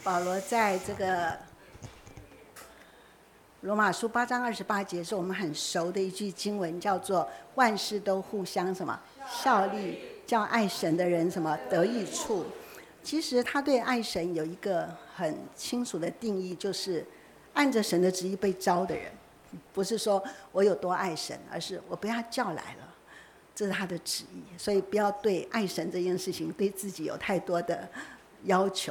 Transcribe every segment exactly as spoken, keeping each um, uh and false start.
保罗在这个罗马书八章二十八节是我们很熟的一句经文，叫做万事都互相什么效力，叫爱神的人什么得益处。其实他对爱神有一个很清楚的定义，就是按着神的旨意被招的人，不是说我有多爱神，而是我被他叫来了，这是他的旨意。所以不要对爱神这件事情对自己有太多的要求。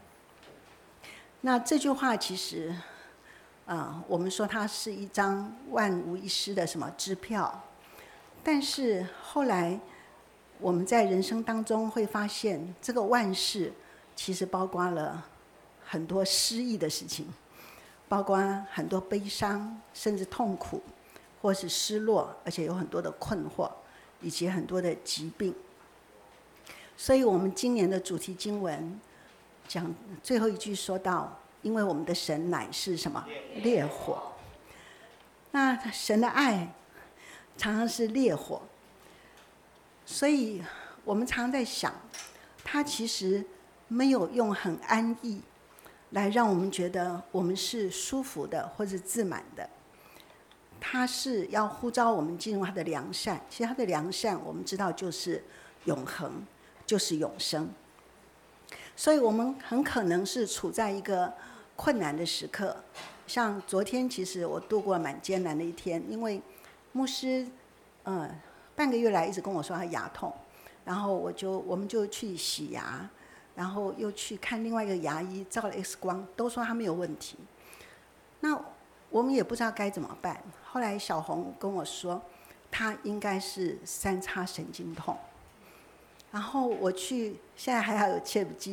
那这句话其实啊，我们说它是一张万无一失的什么支票，但是后来我们在人生当中会发现，这个万事其实包括了很多失意的事情，包括很多悲伤，甚至痛苦，或是失落，而且有很多的困惑，以及很多的疾病。所以我们今年的主题经文讲最后一句说到，因为我们的神乃是什么？烈火。那神的爱常常是烈火，所以我们常在想，他其实没有用很安逸来让我们觉得我们是舒服的或者自满的，他是要呼召我们进入他的良善。其实他的良善我们知道就是永恒，就是永生。所以我们很可能是处在一个困难的时刻，像昨天其实我度过了蛮艰难的一天，因为牧师呃半个月来一直跟我说他牙痛，然后我就我们就去洗牙，然后又去看另外一个牙医，照了 X 光，都说他没有问题。那我们也不知道该怎么办。后来小红跟我说，他应该是三叉神经痛。然后我去，现在还要有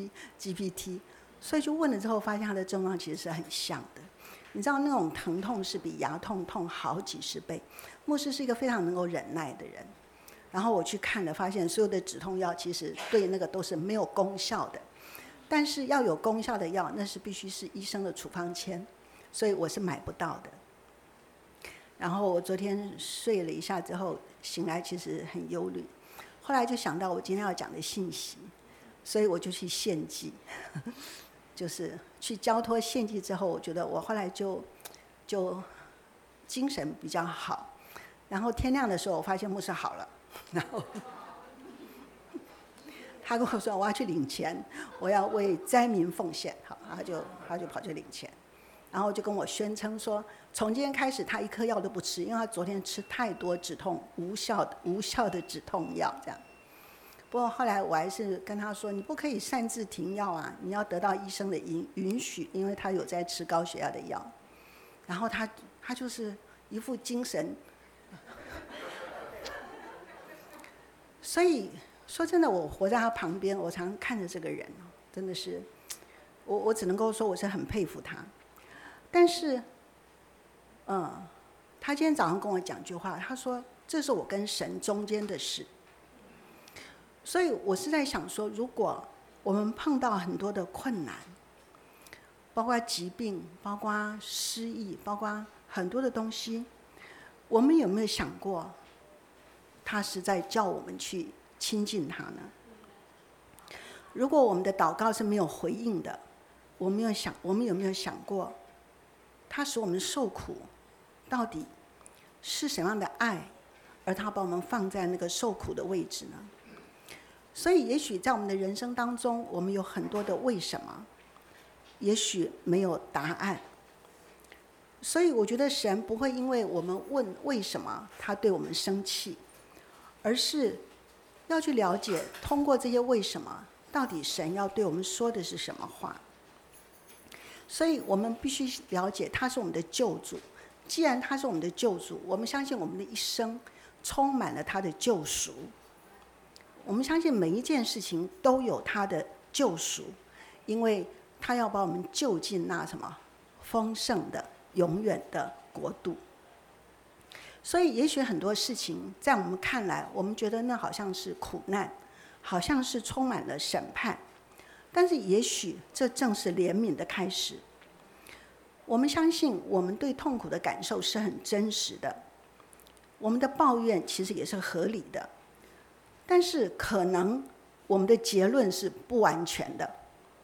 G P T， 所以就问了之后，发现他的症状其实是很像的。你知道那种疼痛是比牙痛痛好几十倍。牧师是一个非常能够忍耐的人，然后我去看了，发现所有的止痛药其实对那个都是没有功效的。但是要有功效的药，那是必须是医生的处方签，所以我是买不到的。然后我昨天睡了一下之后，醒来其实很忧虑。后来就想到我今天要讲的信息，所以我就去献祭，就是去交托献祭之后，我觉得我后来就就精神比较好。然后天亮的时候，我发现牧师好了，然后他跟我说我要去领钱，我要为灾民奉献，好，他就他就跑去领钱，然后就跟我宣称说，从今天开始他一颗药都不吃，因为他昨天吃太多止痛无效的无效的止痛药这样。不过后来我还是跟他说，你不可以擅自停药啊，你要得到医生的允允许，因为他有在吃高血压的药。然后他他就是一副精神，所以说真的，我活在他旁边，我常看着这个人，真的是，我我只能够说我是很佩服他。但是，嗯，他今天早上跟我讲句话，他说这是我跟神中间的事。所以我是在想说，如果我们碰到很多的困难，包括疾病，包括失意，包括很多的东西，我们有没有想过，他是在叫我们去亲近他呢？如果我们的祷告是没有回应的，我们有想，我们有没有想过，他使我们受苦，到底是什么样的爱，而他把我们放在那个受苦的位置呢？所以也许在我们的人生当中，我们有很多的为什么，也许没有答案。所以我觉得神不会因为我们问为什么他对我们生气，而是要去了解，通过这些为什么，到底神要对我们说的是什么话。所以我们必须了解他是我们的救主。既然他是我们的救主，我们相信我们的一生充满了他的救赎。我们相信每一件事情都有他的救赎，因为他要把我们救进那什么丰盛的永远的国度。所以也许很多事情在我们看来，我们觉得那好像是苦难，好像是充满了审判，但是也许这正是怜悯的开始。我们相信我们对痛苦的感受是很真实的，我们的抱怨其实也是合理的，但是可能我们的结论是不完全的，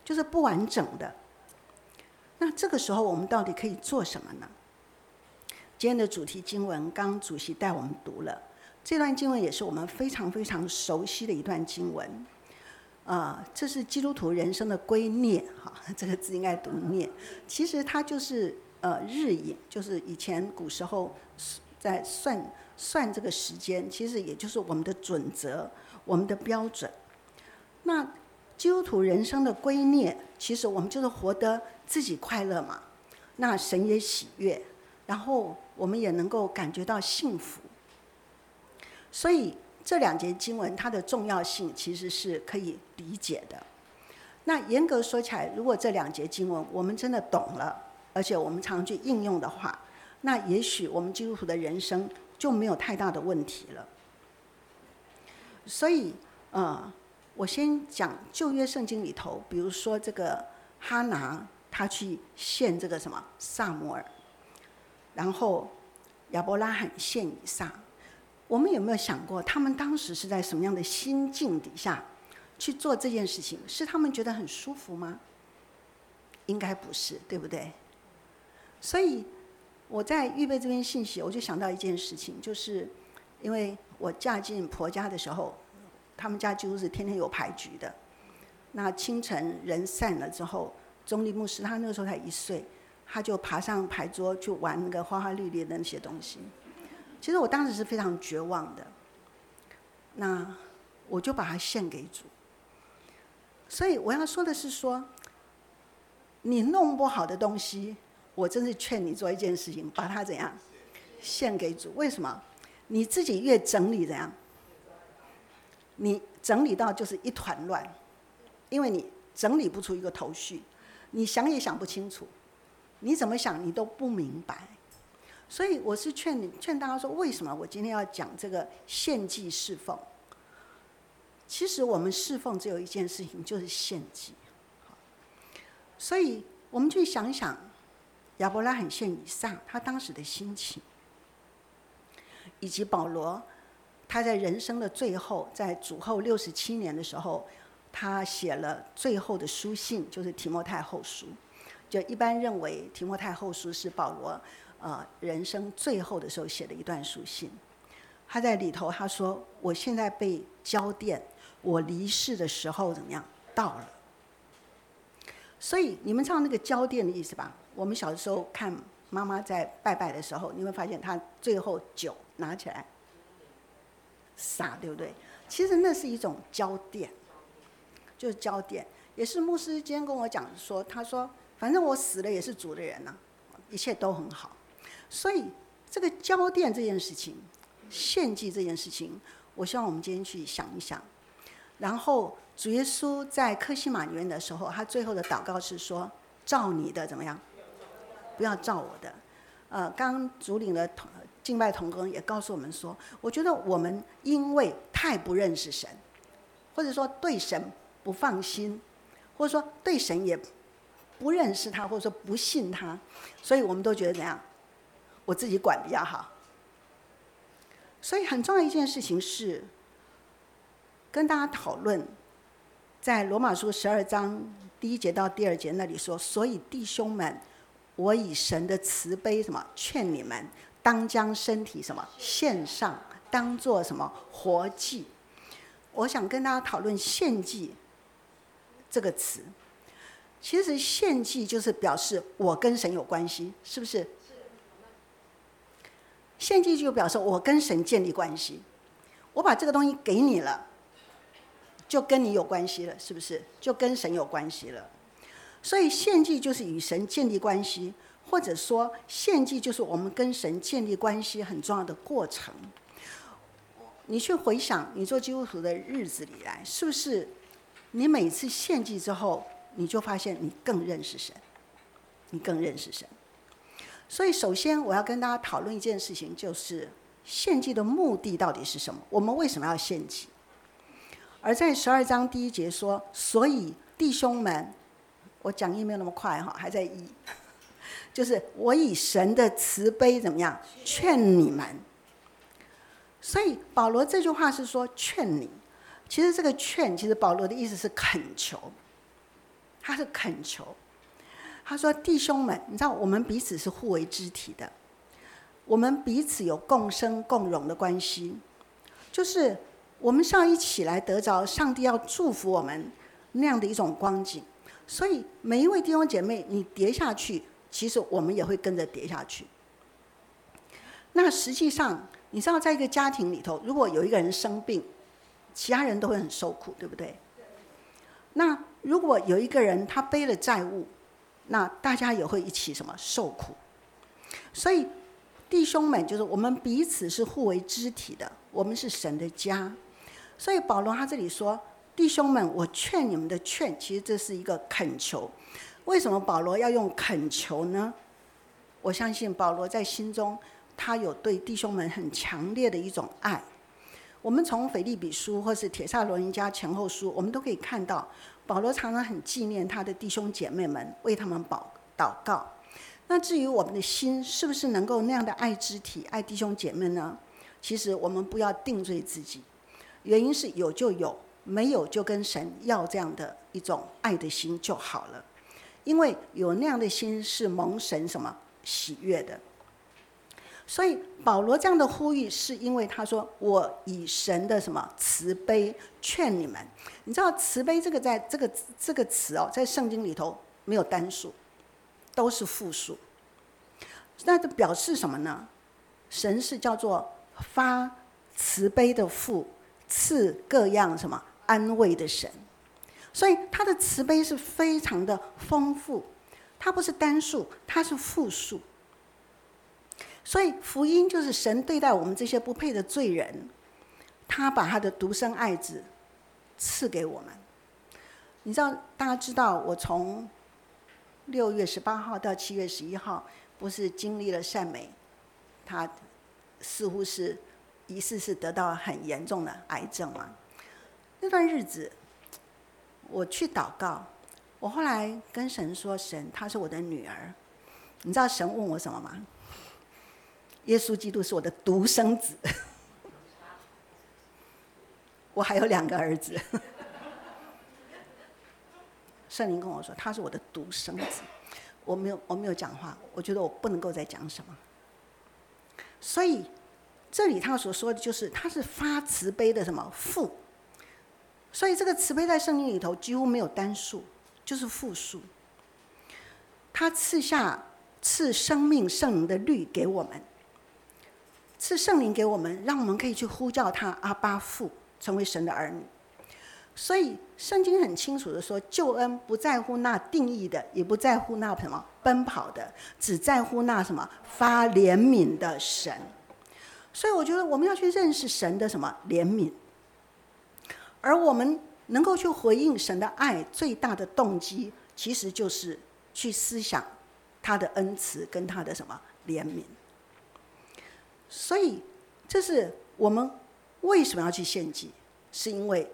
就是不完整的。那这个时候我们到底可以做什么呢？今天的主题经文，刚刚主席带我们读了这段经文，也是我们非常非常熟悉的一段经文。呃，这是基督徒人生的圭臬，哈，这个字应该读臬。其实它就是呃日影，就是以前古时候在算算这个时间，其实也就是我们的准则，我们的标准。那基督徒人生的圭臬，其实我们就是活得自己快乐嘛，那神也喜悦，然后我们也能够感觉到幸福。所以这两节经文它的重要性其实是可以理解的。那严格说起来，如果这两节经文我们真的懂了，而且我们常去应用的话，那也许我们基督徒的人生就没有太大的问题了。所以呃我先讲旧约圣经里头，比如说这个哈拿，他去献这个什么撒母耳，然后亚伯拉罕献以撒。我们有没有想过，他们当时是在什么样的心境底下去做这件事情？是他们觉得很舒服吗？应该不是，对不对？所以我在预备这篇信息，我就想到一件事情，就是因为我嫁进婆家的时候，他们家几乎是天天有牌局的。那清晨人散了之后，中立牧师他那个时候才一岁，他就爬上牌桌去玩那个花花绿绿的那些东西。其实我当时是非常绝望的，那我就把它献给主。所以我要说的是说，你弄不好的东西，我真是劝你做一件事情，把它怎样献给主。为什么？你自己越整理怎样，你整理到就是一团乱，因为你整理不出一个头绪，你想也想不清楚，你怎么想你都不明白。所以我是劝你劝大家说，为什么我今天要讲这个献祭侍奉？其实我们侍奉只有一件事情，就是献祭。所以我们去想想亚伯拉罕献以撒他当时的心情，以及保罗他在人生的最后，在主后六十七年的时候，他写了最后的书信，就是提摩太后书。就一般认为提摩太后书是保罗呃人生最后的时候写的一段书信。他在里头他说，我现在被交奠，我离世的时候怎么样到了。所以你们知道那个交奠的意思吧？我们小的时候看妈妈在拜拜的时候，你会发现她最后酒拿起来洒，对不对？其实那是一种交奠，就是交奠。也是牧师今天跟我讲说，他说反正我死了也是主的人啊，一切都很好。所以这个交奠这件事情，献祭这件事情，我希望我们今天去想一想。然后主耶稣在客西马尼园的时候，他最后的祷告是说，照你的怎么样，不要照我的。呃，刚主领的敬拜同工也告诉我们说，我觉得我们因为太不认识神，或者说对神不放心，或者说对神也不认识他，或者说不信他，所以我们都觉得怎样，我自己管比较好。所以很重要一件事情是跟大家讨论，在罗马书十二章第一节到第二节那里说，所以弟兄们，我以神的慈悲什么劝你们，当将身体什么献上，当作什么活祭。我想跟大家讨论献祭这个词。其实献祭就是表示我跟神有关系，是不是？献祭就表示我跟神建立关系，我把这个东西给你了，就跟你有关系了，是不是？就跟神有关系了。所以献祭就是与神建立关系，或者说献祭就是我们跟神建立关系很重要的过程。你去回想你做基督徒的日子里来，是不是你每次献祭之后，你就发现你更认识神，你更认识神。所以首先我要跟大家讨论一件事情，就是献祭的目的到底是什么？我们为什么要献祭？而在十二章第一节说，所以弟兄们，我讲义没有那么快哈，还在一，就是我以神的慈悲怎么样劝你们。所以保罗这句话是说劝你，其实这个劝，其实保罗的意思是恳求， 他是恳求。他说：“弟兄们，你知道我们彼此是互为肢体的，我们彼此有共生共荣的关系，就是我们是要一起来得着上帝要祝福我们那样的一种光景。所以每一位弟兄姐妹，你跌下去，其实我们也会跟着跌下去。那实际上，你知道，在一个家庭里头，如果有一个人生病，其他人都会很受苦，对不对？那如果有一个人他背了债务，那大家也会一起什么受苦。所以弟兄们，就是我们彼此是互为肢体的，我们是神的家。所以保罗他这里说，弟兄们，我劝你们的劝，其实这是一个恳求。为什么保罗要用恳求呢？我相信保罗在心中，他有对弟兄们很强烈的一种爱。我们从腓立比书或是帖撒罗尼迦前后书，我们都可以看到保罗常常很纪念他的弟兄姐妹们，为他们祷告。那至于我们的心是不是能够那样的爱肢体、爱弟兄姐妹呢？其实我们不要定罪自己，原因是有就有，没有就跟神要这样的一种爱的心就好了。因为有那样的心是蒙神什么喜悦的。所以保罗这样的呼吁，是因为他说：“我以神的什么慈悲劝你们。”你知道慈悲这个在这个这个词哦，在圣经里头没有单数，都是复数。那这表示什么呢？神是叫做发慈悲的父，赐各样什么安慰的神。所以他的慈悲是非常的丰富，它不是单数，它是复数。所以福音就是神对待我们这些不配的罪人，他把他的独生爱子赐给我们。你知道，大家知道我从六月十八号到七月十一号，不是经历了善美，他似乎是疑似是得到很严重的癌症嘛。那段日子我去祷告，我后来跟神说：“神，她是我的女儿。”你知道神问我什么吗？耶稣基督是我的独生子，我还有两个儿子。圣灵跟我说他是我的独生子，我没有我没有讲话，我觉得我不能够再讲什么。所以这里他所说的就是他是发慈悲的什么父，所以这个慈悲在圣经里头几乎没有单数，就是复数。他赐下赐生命圣灵的律给我们，赐圣灵给我们，让我们可以去呼叫他阿爸父，成为神的儿女。所以圣经很清楚的说，救恩不在乎那定义的，也不在乎那什么奔跑的，只在乎那什么发怜悯的神。所以我觉得我们要去认识神的什么怜悯，而我们能够去回应神的爱，最大的动机其实就是去思想他的恩慈跟他的什么怜悯。所以这是我们为什么要去献祭，是因为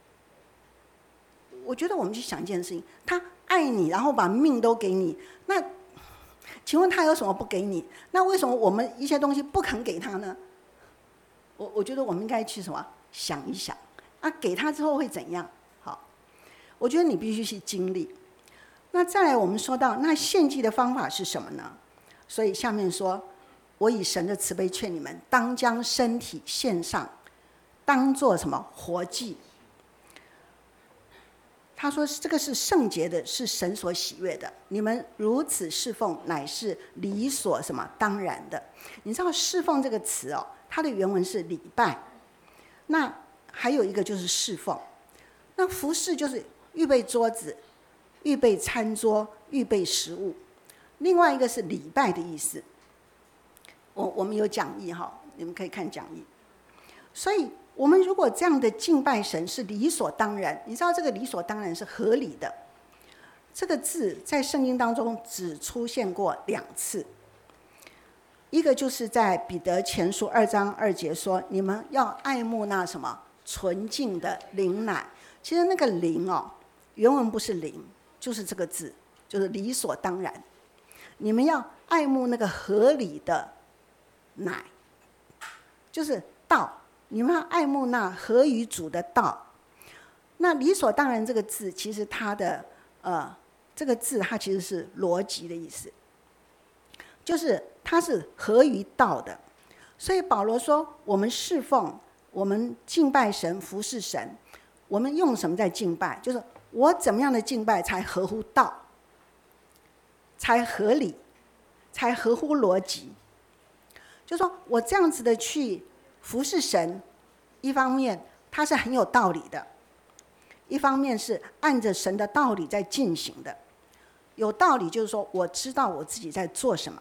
我觉得我们去想一件事情，他爱你，然后把命都给你，那请问他有什么不给你？那为什么我们一些东西不肯给他呢？我我觉得我们应该去什么想一想啊，给他之后会怎样？好，我觉得你必须去经历。那再来，我们说到那献祭的方法是什么呢？所以下面说，我以神的慈悲劝你们，当将身体献上，当作什么活祭。他说这个是圣洁的，是神所喜悦的，你们如此侍奉，乃是理所什么当然的。你知道侍奉这个词哦，它的原文是礼拜，那还有一个就是侍奉。那服侍就是预备桌子，预备餐桌，预备食物。另外一个是礼拜的意思，我我们有讲义哈，你们可以看讲义。所以我们如果这样的敬拜神是理所当然，你知道这个理所当然是合理的。这个字在圣经当中只出现过两次，一个就是在彼得前书二章二节说，你们要爱慕那什么纯净的灵奶。其实那个灵哦，原文不是灵，就是这个字，就是理所当然。你们要爱慕那个合理的奶，就是道。你们要爱慕那合于主的道。那理所当然这个字，其实它的呃这个字它其实是逻辑的意思，就是它是合于道的。所以保罗说，我们侍奉，我们敬拜神，服侍神，我们用什么在敬拜？就是我怎么样的敬拜才合乎道，才合理，才合乎逻辑。就是说我这样子的去服侍神，一方面它是很有道理的，一方面是按着神的道理在进行的。有道理就是说，我知道我自己在做什么，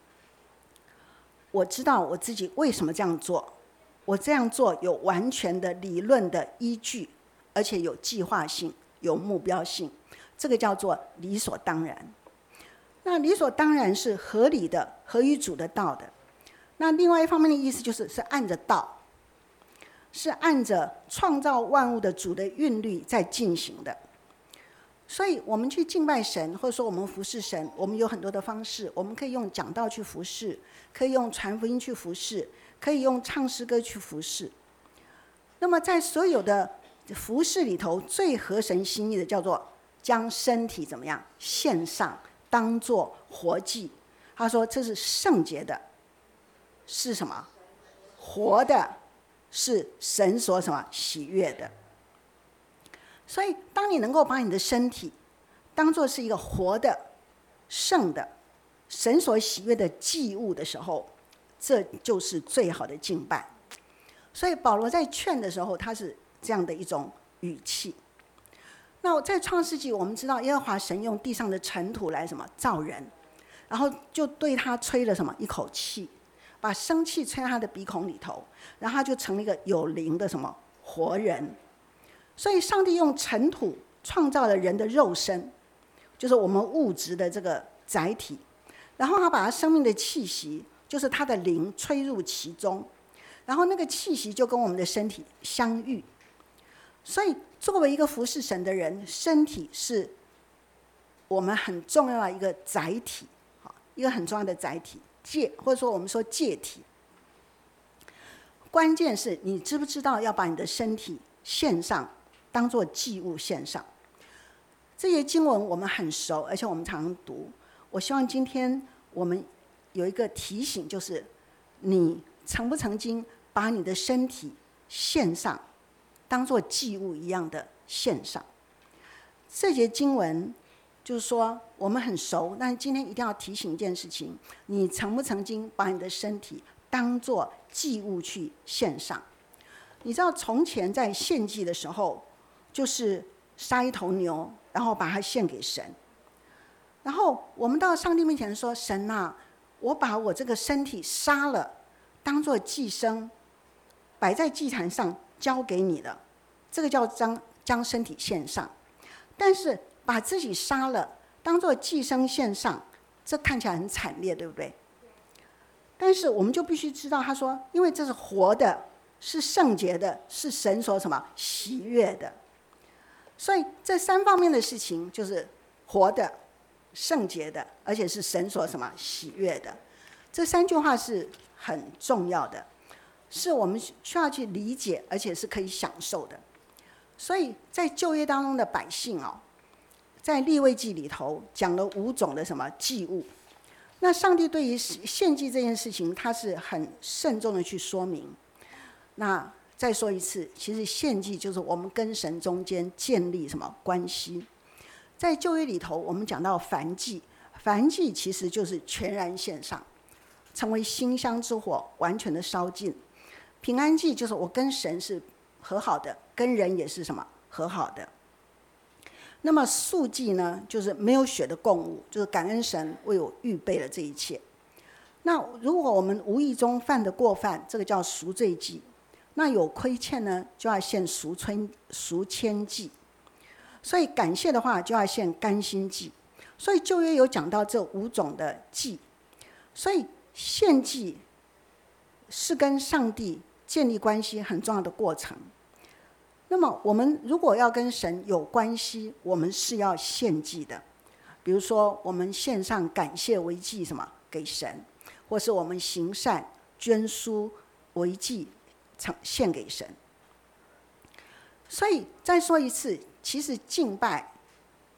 我知道我自己为什么这样做，我这样做有完全的理论的依据，而且有计划性，有目标性，这个叫做理所当然。那理所当然是合理的，合于主的道的。那另外一方面的意思就是是按着道，是按着创造万物的主的韵律在进行的。所以我们去敬拜神，或者说我们服侍神，我们有很多的方式，我们可以用讲道去服侍，可以用传福音去服侍，可以用唱诗歌去服侍。那么在所有的服侍里头，最合神心意的叫做将身体怎么样献上，当作活祭。他说这是圣洁的，是什么？活的，是神所什么喜悦的。所以当你能够把你的身体当作是一个活的、圣的、神所喜悦的祭物的时候，这就是最好的敬拜。所以保罗在劝的时候，他是这样的一种语气。那在创世纪我们知道，耶和华神用地上的尘土来什么造人，然后就对他吹了什么一口气，把生气吹到他的鼻孔里头，然后他就成了一个有灵的什么活人。所以上帝用尘土创造了人的肉身，就是我们物质的这个载体，然后他把他生命的气息，就是他的灵吹入其中，然后那个气息就跟我们的身体相遇。所以作为一个服侍神的人，身体是我们很重要的一个载体，一个很重要的载体，介或者说我们说介体。关键是你知不知道要把你的身体献上，当作祭物献上。这些经文我们很熟，而且我们常常读。我希望今天我们有一个提醒，就是你曾不曾经把你的身体献上，当作祭物一样的献上。这节经文就是说我们很熟，但是今天一定要提醒一件事情：你曾不曾经把你的身体当作祭物去献上？你知道从前在献祭的时候，就是杀一头牛，然后把它献给神。然后我们到上帝面前说：神啊，我把我这个身体杀了，当作祭牲，摆在祭坛上交给你了。这个叫将将身体献上。但是把自己杀了，当作祭牲献上，这看起来很惨烈，对不对？但是我们就必须知道，他说，因为这是活的，是圣洁的，是神所什么喜悦的。所以这三方面的事情，就是活的、圣洁的，而且是神所什么喜悦的。这三句话是很重要的，是我们需要去理解，而且是可以享受的。所以在旧约当中的百姓哦，在利未记里头讲了五种的什么祭物。那上帝对于献祭这件事情，他是很慎重的去说明。那再说一次，其实献祭就是我们跟神中间建立什么关系。在旧约里头，我们讲到燔祭，燔祭其实就是全然献上，成为馨香之火，完全的烧尽。平安祭就是我跟神是和好的，跟人也是什么和好的。那么素祭呢，就是没有血的供物，就是感恩神为我预备了这一切。那如果我们无意中犯的过犯，这个叫赎罪祭。那有亏欠呢，就要献赎村赎愆祭。所以感谢的话，就要献甘心祭。所以旧约有讲到这五种的祭。所以献祭是跟上帝建立关系很重要的过程。那么我们如果要跟神有关系，我们是要献祭的。比如说我们献上感谢为祭什么给神，或是我们行善捐书为祭献给神。所以再说一次，其实敬拜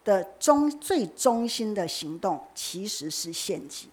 的中最中心的行动其实是献祭。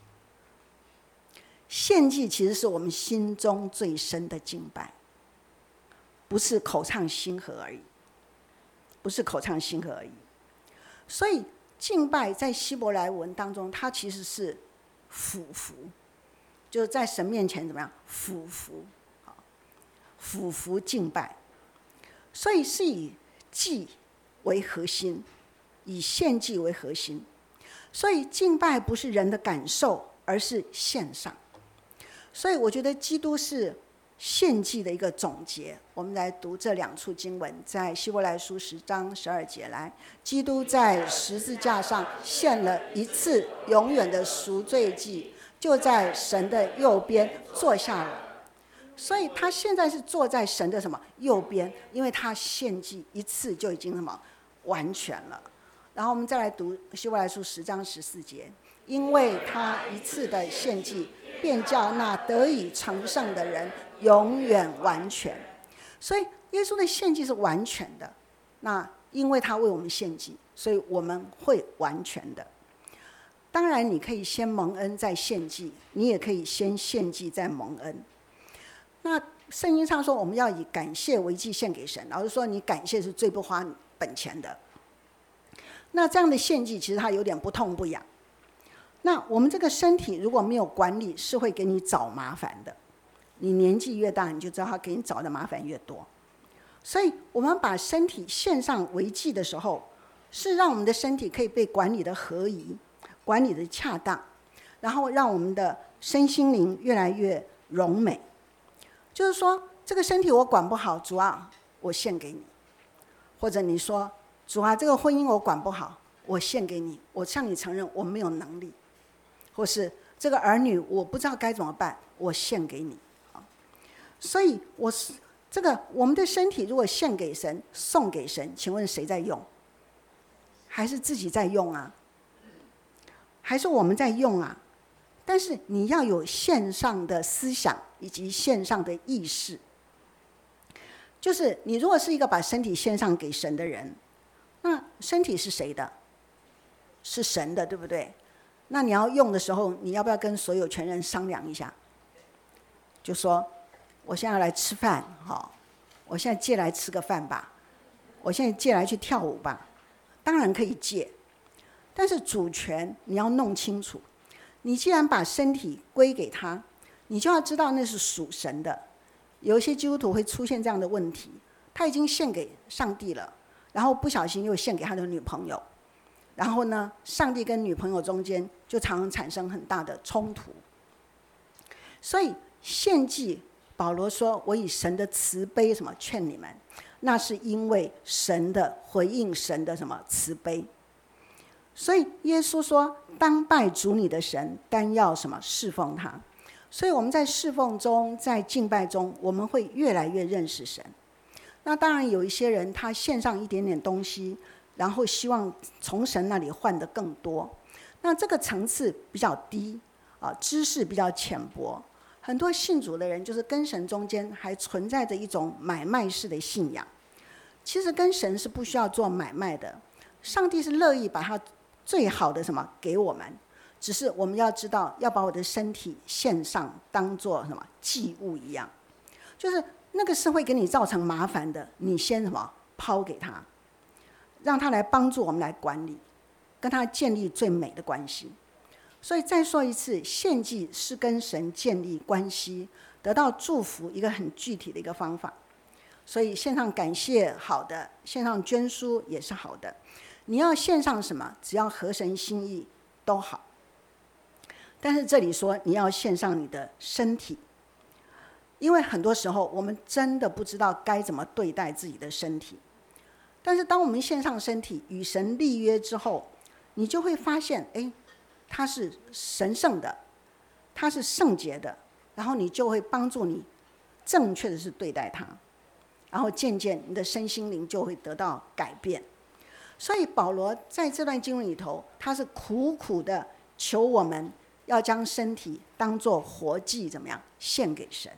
献祭其实是我们心中最深的敬拜，不是口唱心和而已，不是口唱心和而已。所以敬拜在希伯来文当中，它其实是俯伏，就是在神面前怎么样俯伏，俯伏敬拜。所以是以祭为核心，以献祭为核心。所以敬拜不是人的感受，而是献上。所以我觉得基督是献祭的一个总结。我们来读这两处经文，在希伯来书十章十二节来，基督在十字架上献了一次永远的赎罪祭，就在神的右边坐下了。所以他现在是坐在神的什么右边，因为他献祭一次就已经什么完全了。然后我们再来读希伯来书十章十四节，因为他一次的献祭，便叫那得以成圣的人永远完全。所以耶稣的献祭是完全的，那因为他为我们献祭，所以我们会完全的。当然你可以先蒙恩再献祭，你也可以先献祭再蒙恩。那圣经上说我们要以感谢为祭献给神，老实说你感谢是最不花本钱的。那这样的献祭其实它有点不痛不痒。那我们这个身体如果没有管理，是会给你找麻烦的。你年纪越大，你就知道它给你找的麻烦越多。所以我们把身体献上为祭的时候，是让我们的身体可以被管理的合宜，管理的恰当，然后让我们的身心灵越来越荣美。就是说这个身体我管不好，主啊我献给你。或者你说主啊这个婚姻我管不好，我献给你，我向你承认我没有能力。或是这个儿女我不知道该怎么办，我献给你。所以我是这个我们的身体如果献给神送给神，请问谁在用？还是自己在用啊？还是我们在用啊？但是你要有线上的思想以及线上的意识。就是你如果是一个把身体献上给神的人，那身体是谁的？是神的，对不对？那你要用的时候，你要不要跟所有权人商量一下？就说我现在要来吃饭，好，我现在借来吃个饭吧，我现在借来去跳舞吧。当然可以借，但是主权你要弄清楚。你既然把身体归给他，你就要知道那是属神的。有一些基督徒会出现这样的问题，他已经献给上帝了，然后不小心又献给他的女朋友，然后呢，上帝跟女朋友中间就常常产生很大的冲突。所以献祭，保罗说我以神的慈悲什么劝你们，那是因为神的回应，神的什么慈悲。所以耶稣说当拜主你的神，单要什么侍奉他。所以我们在侍奉中，在敬拜中，我们会越来越认识神。那当然有一些人他献上一点点东西，然后希望从神那里换得更多，那这个层次比较低啊，知识比较浅薄。很多信主的人就是跟神中间还存在着一种买卖式的信仰。其实跟神是不需要做买卖的，上帝是乐意把他最好的什么给我们，只是我们要知道要把我的身体献上，当作什么祭物一样。就是那个是会给你造成麻烦的，你先什么抛给他，让他来帮助我们来管理，跟他建立最美的关系。所以再说一次，献祭是跟神建立关系，得到祝福一个很具体的一个方法。所以献上感谢好的，献上捐书也是好的。你要献上什么，只要合神心意都好。但是这里说你要献上你的身体，因为很多时候我们真的不知道该怎么对待自己的身体。但是当我们献上身体与神立约之后，你就会发现哎，它是神圣的，它是圣洁的，然后你就会帮助你正确的是对待它，然后渐渐你的身心灵就会得到改变。所以保罗在这段经文里头，他是苦苦的求我们要将身体当作活祭，怎么样献给神。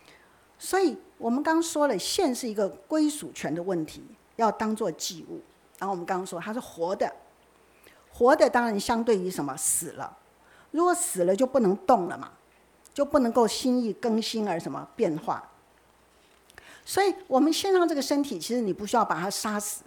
所以我们刚说了，献是一个归属权的问题，要当作祭物。 然后我们刚刚说它是活的，活的当然相对于什么？死了。如果死了就不能动了嘛，就不能够心意更新而什么变化。所以我们献上这个身体，其实你不需要把它杀死，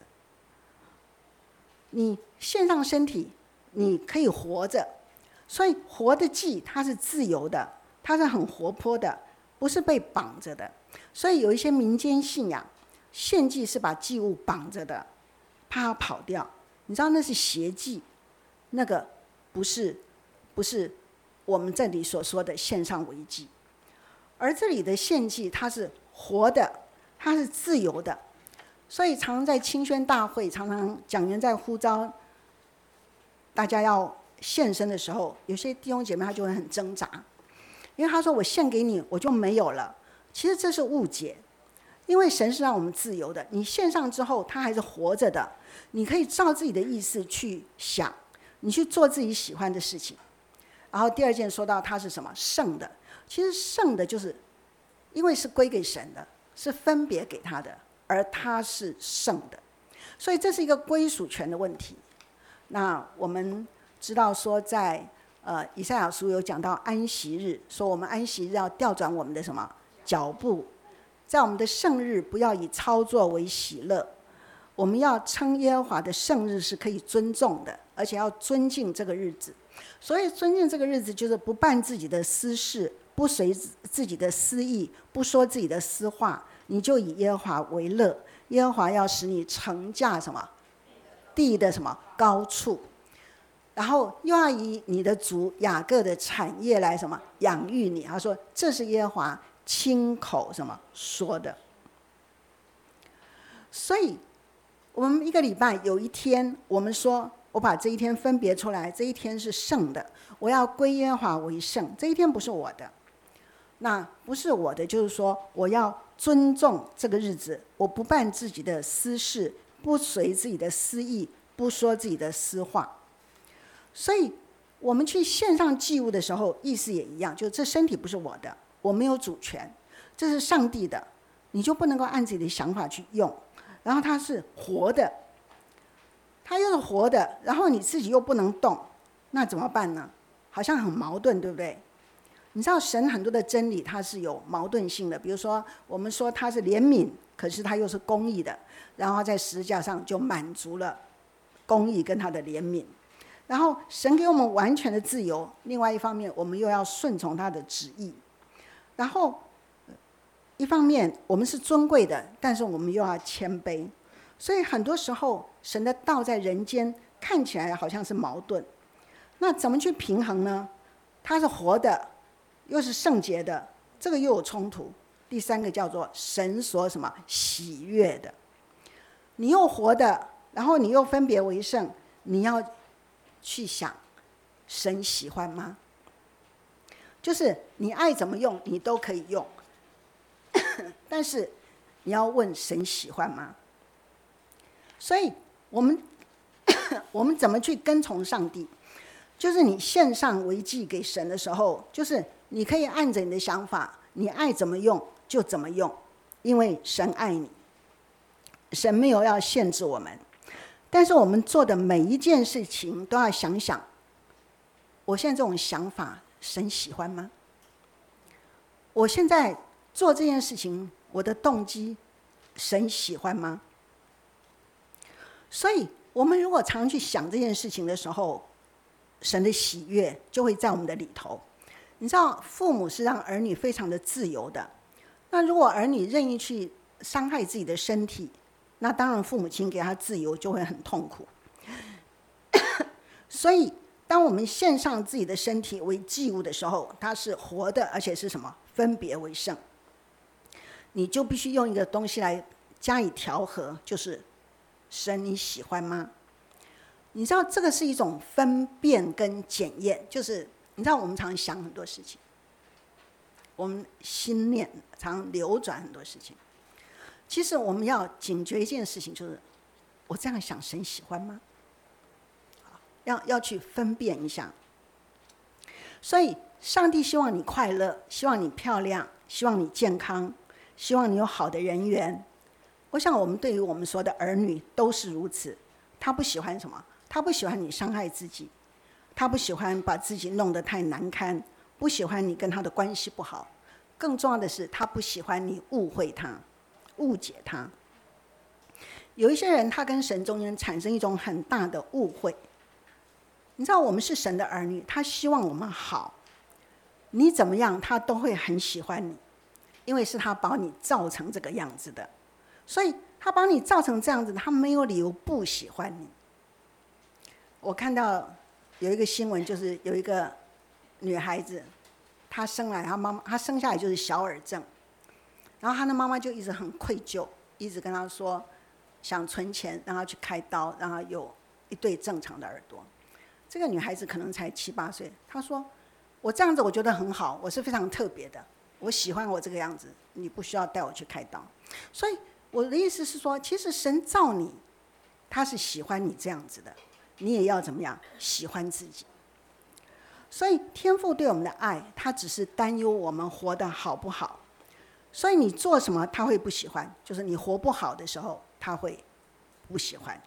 你献上身体，你可以活着。所以活的祭它是自由的，它是很活泼的，不是被绑着的。所以有一些民间信仰，献祭是把祭物绑着的，怕它跑掉。你知道那是邪祭，那个不是不是我们这里所说的献上为祭。而这里的献祭它是活的，它是自由的。所以常常在清宣大会，常常讲员在呼召大家要献身的时候，有些弟兄姐妹他就会很挣扎，因为他说我献给你我就没有了。其实这是误解，因为神是让我们自由的，你献上之后他还是活着的，你可以照自己的意思去想，你去做自己喜欢的事情。然后第二件说到它是什么？圣的。其实圣的就是因为是归给神的，是分别给他的，而他是圣的，所以这是一个归属权的问题。那我们知道说在呃以赛亚书有讲到安息日，说我们安息日要调转我们的什么脚步，在我们的圣日不要以操作为喜乐，我们要称耶和华的圣日是可以尊重的，而且要尊敬这个日子。所以尊敬这个日子就是不办自己的私事，不随自己的私意，不说自己的私话，你就以耶和华为乐。耶和华要使你乘驾什么地的什么高处，然后又要以你的族雅各的产业来什么养育你。他说这是耶和华亲口什么说的。所以我们一个礼拜有一天，我们说我把这一天分别出来，这一天是圣的，我要归耶和华为圣，这一天不是我的。那不是我的就是说我要尊重这个日子，我不办自己的私事，不随自己的私意，不说自己的私话。所以我们去献上祭物的时候意思也一样，就这身体不是我的，我没有主权，这是上帝的，你就不能够按自己的想法去用。然后它是活的，它又是活的，然后你自己又不能动，那怎么办呢？好像很矛盾，对不对？你知道神很多的真理它是有矛盾性的，比如说我们说它是怜悯，可是它又是公义的，然后在十字架上就满足了公义跟他的怜悯。然后神给我们完全的自由，另外一方面我们又要顺从他的旨意。然后一方面我们是尊贵的，但是我们又要谦卑。所以很多时候神的道在人间看起来好像是矛盾，那怎么去平衡呢？它是活的又是圣洁的，这个又有冲突。第三个叫做神所什么喜悦的，你又活的，然后你又分别为圣，你要去想神喜欢吗？就是你爱怎么用你都可以用，但是你要问神喜欢吗？所以我们我们怎么去跟从上帝？就是你献上为祭给神的时候，就是你可以按着你的想法，你爱怎么用就怎么用，因为神爱你，神没有要限制我们。但是我们做的每一件事情都要想想，我现在这种想法神喜欢吗？我现在做这件事情我的动机神喜欢吗？所以我们如果常去想这件事情的时候，神的喜悦就会在我们的里头。你知道父母是让儿女非常的自由的，那如果儿女任意去伤害自己的身体，那当然父母亲给他自由就会很痛苦。所以当我们献上自己的身体为祭物的时候，它是活的，而且是什么？分别为圣。你就必须用一个东西来加以调和，就是神你喜欢吗？你知道这个是一种分辨跟检验，就是你知道我们常想很多事情，我们心念常流转很多事情，其实我们要警觉一件事情，就是我这样想神喜欢吗？要要去分辨一下。所以上帝希望你快乐，希望你漂亮，希望你健康，希望你有好的人缘。我想我们对于我们所有的儿女都是如此。 他不喜欢什么？他不喜欢你伤害自己，他不喜欢把自己弄得太难堪，不喜欢你跟他的关系不好，更重要的是他不喜欢你误会他、误解他。有一些人他跟神中间产生一种很大的误会，你知道我们是神的儿女，他希望我们好，你怎么样他都会很喜欢你，因为是他把你造成这个样子的，所以他把你造成这样子，他没有理由不喜欢你。我看到有一个新闻，就是有一个女孩子，她生来她妈妈她生下来就是小耳症，然后她的妈妈就一直很愧疚，一直跟她说想存钱让她去开刀，让她有一对正常的耳朵。这个女孩子可能才七八岁，她说我这样子我觉得很好，我是非常特别的，我喜欢我这个样子，你不需要带我去开刀。所以我的意思是说，其实神造你，他是喜欢你这样子的，你也要怎么样喜欢自己。所以天父对我们的爱，他只是担忧我们活得好不好。所以你做什么他会不喜欢，就是你活不好的时候他会不喜欢。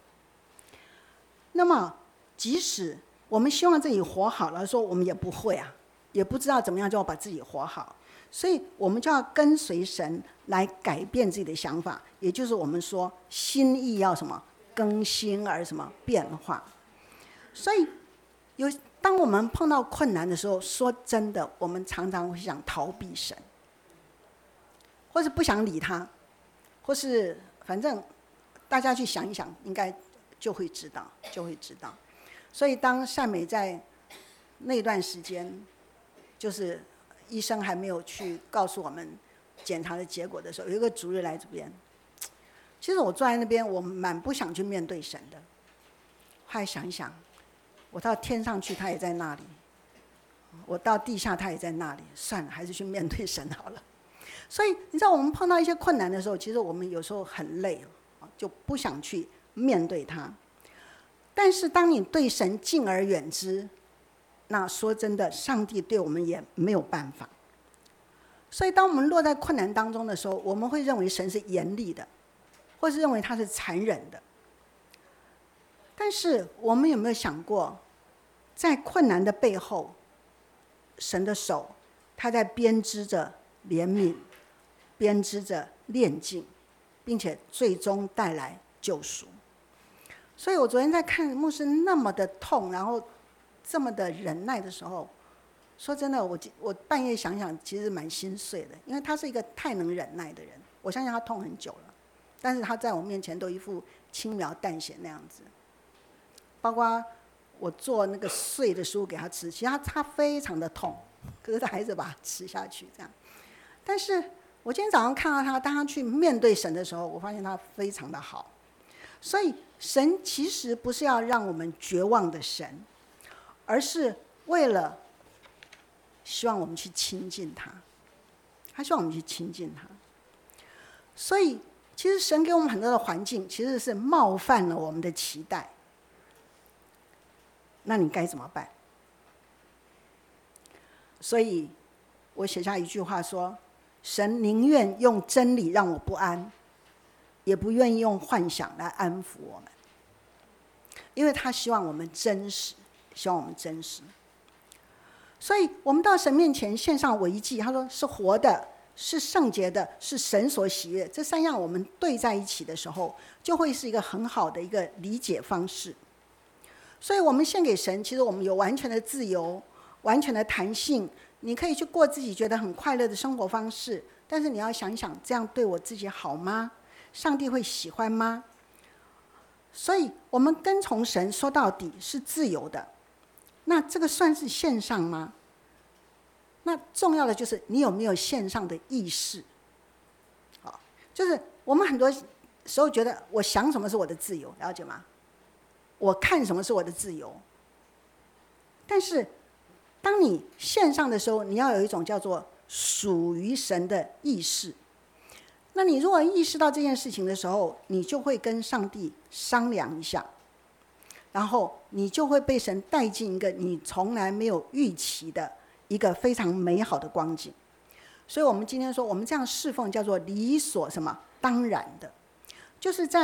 那么即使我们希望自己活好了，说我们也不会啊，也不知道怎么样就要把自己活好，所以我们就要跟随神来改变自己的想法，也就是我们说心意要什么更新而什么变化。所以有当我们碰到困难的时候，说真的，我们常常会想逃避神，或是不想理他，或是反正大家去想一想，应该就会知道，就会知道。所以当善美在那段时间，就是医生还没有去告诉我们检查的结果的时候，有一个主日来这边，其实我坐在那边，我蛮不想去面对神的。后来想一想，我到天上去他也在那里，我到地下他也在那里，算了，还是去面对神好了。所以你知道我们碰到一些困难的时候，其实我们有时候很累，就不想去面对他。但是当你对神敬而远之，那说真的，上帝对我们也没有办法。所以当我们落在困难当中的时候，我们会认为神是严厉的，或是认为他是残忍的。但是我们有没有想过，在困难的背后，神的手他在编织着怜悯，编织着炼净，并且最终带来救赎。所以我昨天在看牧师那么的痛，然后这么的忍耐的时候，说真的，我我半夜想想，其实蛮心碎的，因为他是一个太能忍耐的人。我相信他痛很久了，但是他在我面前都一副轻描淡写那样子。包括我做那个碎的食物给他吃，其实他他非常的痛，可是他还是把它吃下去这样。但是我今天早上看到他，当他去面对神的时候，我发现他非常的好。所以神其实不是要让我们绝望的神，而是为了希望我们去亲近他，他希望我们去亲近他。所以其实神给我们很多的环境，其实是冒犯了我们的期待。那你该怎么办？所以我写下一句话说，神宁愿用真理让我不安，也不愿意用幻想来安抚我们，因为他希望我们真实，希望我们真实。所以我们到神面前献上为祭，他说是活的，是圣洁的，是神所喜悦。这三样我们对在一起的时候，就会是一个很好的一个理解方式。所以我们献给神，其实我们有完全的自由，完全的弹性，你可以去过自己觉得很快乐的生活方式，但是你要想一想，这样对我自己好吗？上帝会喜欢吗？所以我们跟从神说到底是自由的，那这个算是献上吗？那重要的就是你有没有献上的意识。好，就是我们很多时候觉得我想什么是我的自由，了解吗？我看什么是我的自由。但是当你献上的时候，你要有一种叫做属于神的意识。那你如果意识到这件事情的时候，你就会跟上帝商量一下，然后你就会被神带进一个你从来没有预期的一个非常美好的光景。所以我们今天说，我们这样侍奉叫做理所什么当然的，就是在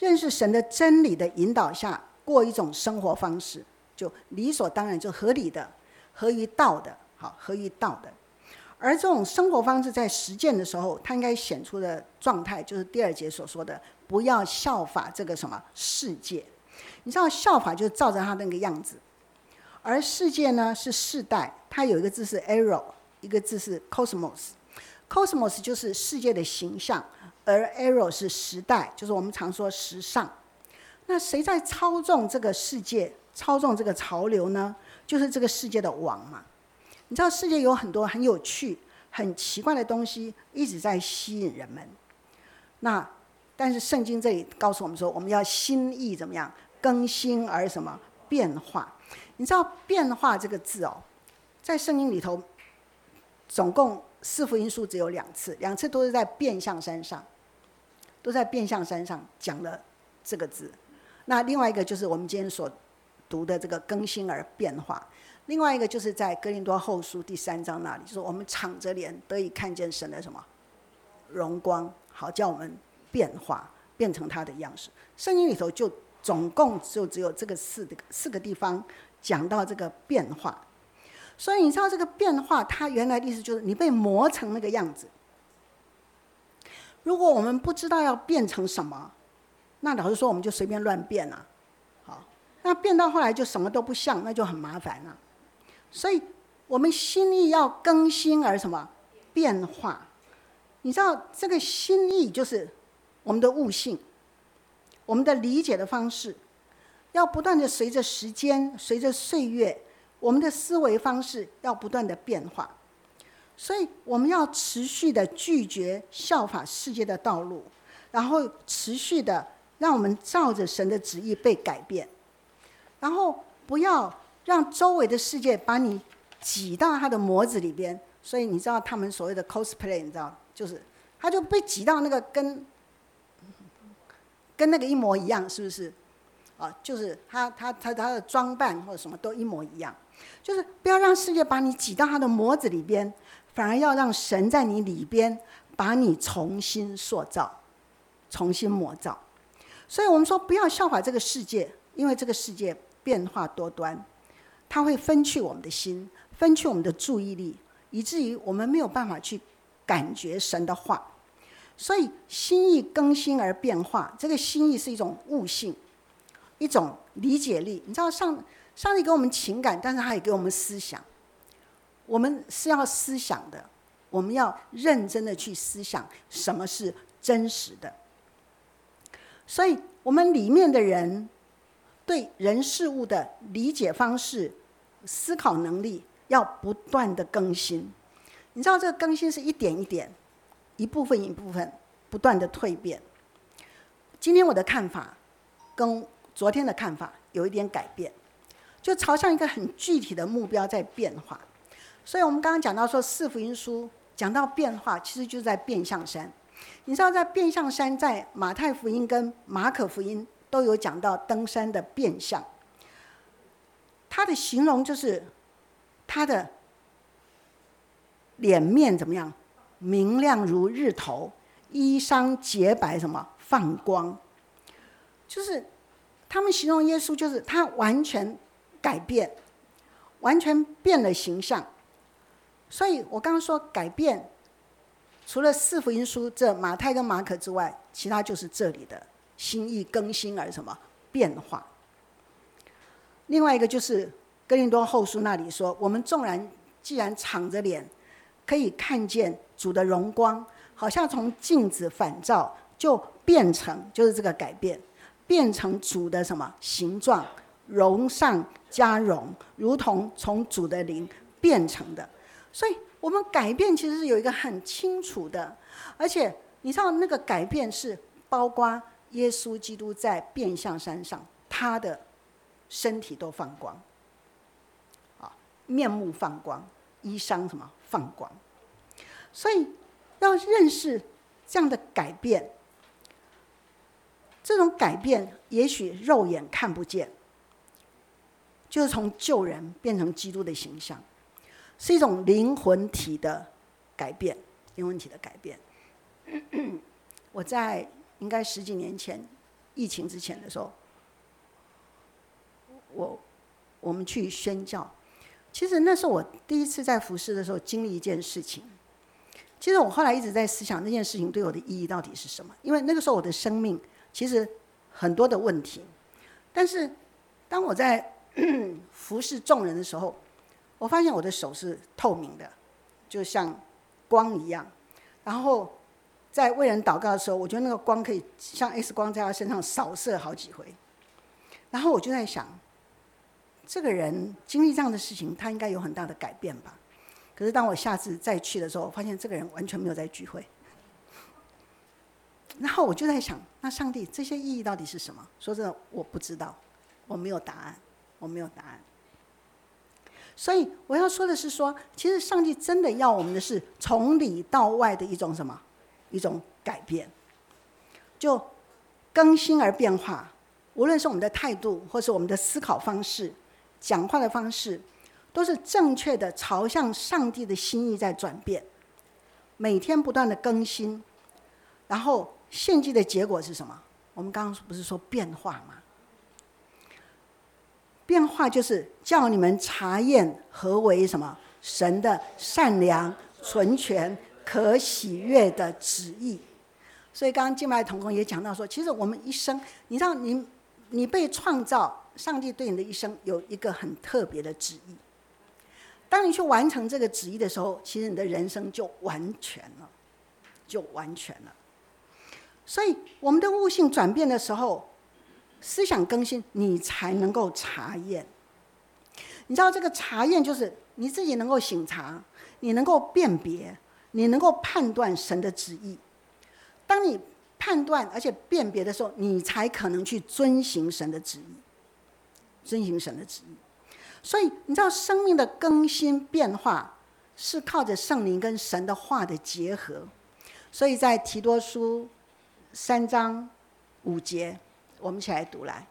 认识神的真理的引导下，过一种生活方式，就理所当然，就合理的，合于道的，好，合于道的。而这种生活方式在实践的时候，它应该显出的状态，就是第二节所说的，不要效法这个什么世界。你知道效法就是照着它那个样子，而世界呢是世代，它有一个字是 eros， 一个字是 cosmos。cosmos 就是世界的形象，而 eros 是时代，就是我们常说时尚。那谁在操纵这个世界，操纵这个潮流呢？就是这个世界的王嘛。你知道世界有很多很有趣、很奇怪的东西，一直在吸引人们。那但是圣经这里告诉我们说，我们要心意怎么样更新而什么变化？你知道变化这个字哦，在圣经里头，总共四福音书只有两次，两次都是在变相山上，都在变相山上讲了这个字。那另外一个就是我们今天所读的这个更新而变化。另外一个就是在哥林多后书第三章那里，就是我们敞着脸得以看见神的什么荣光，好叫我们变化，变成他的样式。圣经里头就总共就只有这个四个四个地方讲到这个变化。所以你知道这个变化，它原来的意思就是你被磨成那个样子。如果我们不知道要变成什么，那老实说我们就随便乱变啊，好，那变到后来就什么都不像，那就很麻烦了。所以我们心意要更新而什么变化。你知道这个心意就是我们的悟性，我们的理解的方式，要不断的随着时间，随着岁月，我们的思维方式要不断的变化。所以我们要持续的拒绝效法世界的道路，然后持续的让我们照着神的旨意被改变，然后不要让周围的世界把你挤到他的模子里边。所以你知道他们所谓的 cosplay， 你知道就是他就被挤到那个跟跟那个一模一样，是不是啊？就是他他他他的装扮或者什么都一模一样，就是不要让世界把你挤到他的模子里边，反而要让神在你里边把你重新塑造，重新模造。所以我们说不要效法这个世界，因为这个世界变化多端，它会分去我们的心，分去我们的注意力，以至于我们没有办法去感觉神的话。所以心意更新而变化，这个心意是一种悟性，一种理解力。你知道上上帝给我们情感，但是他也给我们思想，我们是要思想的，我们要认真的去思想什么是真实的。所以我们里面的人对人事物的理解方式、思考能力要不断的更新。你知道这个更新是一点一点，一部分一部分不断的蜕变。今天我的看法跟昨天的看法有一点改变，就朝向一个很具体的目标在变化。所以我们刚刚讲到说四福音书讲到变化，其实就是在变象山。你知道在变象山，在马太福音跟马可福音都有讲到登山的变相。它的形容就是他的脸面怎么样？明亮如日头，衣裳洁白什么？放光。就是他们形容耶稣，就是他完全改变，完全变了形象。所以我刚刚说改变，除了四福音书这马太跟马可之外，其他就是这里的心意更新而什么变化。另外一个就是哥林多后书那里说，我们纵然既然敞着脸可以看见主的荣光，好像从镜子反照，就变成，就是这个改变，变成主的什么形状，荣上加荣，如同从主的灵变成的。所以我们改变其实是有一个很清楚的，而且你知道那个改变是包括耶稣基督在变象山上，他的身体都放光，面目放光，衣裳什么放光。所以要认识这样的改变，这种改变也许肉眼看不见，就是从旧人变成基督的形象，是一种灵魂体的改变，灵魂体的改变。我在应该十几年前疫情之前的时候，我我们去宣教。其实那是我第一次在服事的时候经历一件事情。其实我后来一直在思想那件事情对我的意义到底是什么，因为那个时候我的生命其实很多的问题，但是当我在服事众人的时候，我发现我的手是透明的，就像光一样。然后在为人祷告的时候，我觉得那个光可以像 X 光在他身上扫射好几回。然后我就在想，这个人经历这样的事情，他应该有很大的改变吧。可是当我下次再去的时候，我发现这个人完全没有在聚会。然后我就在想，那上帝这些意义到底是什么？说真的，我不知道，我没有答案，我没有答案。所以我要说的是说，其实上帝真的要我们的是从里到外的一种什么？一种改变，就更新而变化。无论是我们的态度，或是我们的思考方式、讲话的方式，都是正确的，朝向上帝的心意在转变。每天不断的更新，然后献祭的结果是什么？我们刚刚不是说变化吗？变化就是叫你们查验何为什么神的善良、纯全、可喜悦的旨意。所以刚刚敬拜同工也讲到说，其实我们一生，你知道你你被创造，上帝对你的一生有一个很特别的旨意。当你去完成这个旨意的时候，其实你的人生就完全了，就完全了。所以我们的悟性转变的时候，思想更新，你才能够查验。你知道这个查验就是你自己能够省察，你能够辨别，你能够判断神的旨意。当你判断而且辨别的时候，你才可能去遵行神的旨意，遵行神的旨意。所以你知道生命的更新变化是靠着圣灵跟神的话的结合。所以在提多书三章五节，我们一起来读来。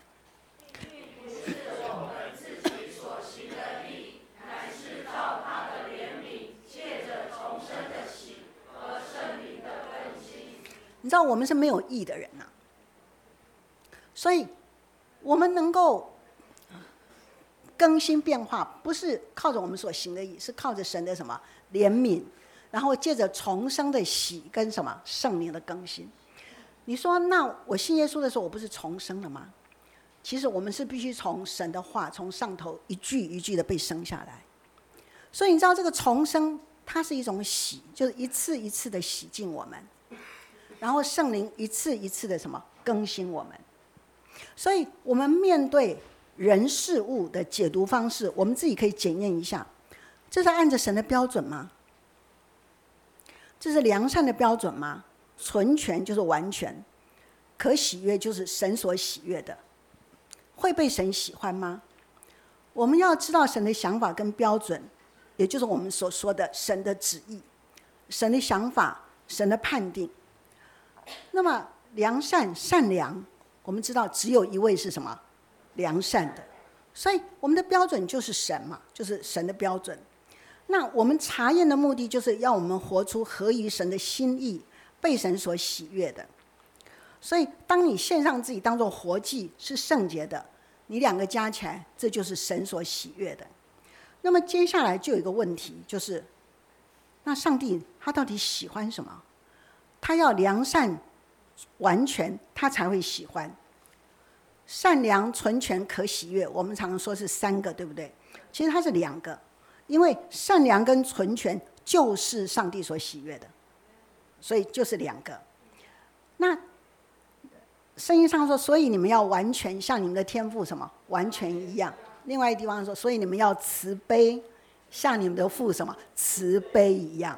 你知道我们是没有义的人啊，所以我们能够更新变化，不是靠着我们所行的义，是靠着神的什么怜悯，然后借着重生的喜跟什么圣灵的更新。你说那我信耶稣的时候，我不是重生了吗？其实我们是必须从神的话，从上头一句一句的被生下来。所以你知道这个重生，它是一种洗，就是一次一次的洗净我们。然后圣灵一次一次的什么更新我们。所以我们面对人事物的解读方式，我们自己可以检验一下，这是按着神的标准吗？这是良善的标准吗？纯全就是完全，可喜悦就是神所喜悦的，会被神喜欢吗？我们要知道神的想法跟标准，也就是我们所说的神的旨意，神的想法，神的判定。那么良善善良，我们知道只有一位是什么？良善的。所以我们的标准就是神嘛，就是神的标准。那我们查验的目的就是要我们活出合于神的心意，被神所喜悦的。所以当你献上自己当作活祭，是圣洁的，你两个加起来，这就是神所喜悦的。那么接下来就有一个问题，就是那上帝他到底喜欢什么？他要良善完全，他才会喜欢。善良纯全可喜悦，我们常常说是三个，对不对？其实它是两个，因为善良跟纯全就是上帝所喜悦的，所以就是两个。那圣经上说，所以你们要完全像你们的天父什么完全一样。另外一地方说，所以你们要慈悲，像你们的父什么慈悲一样。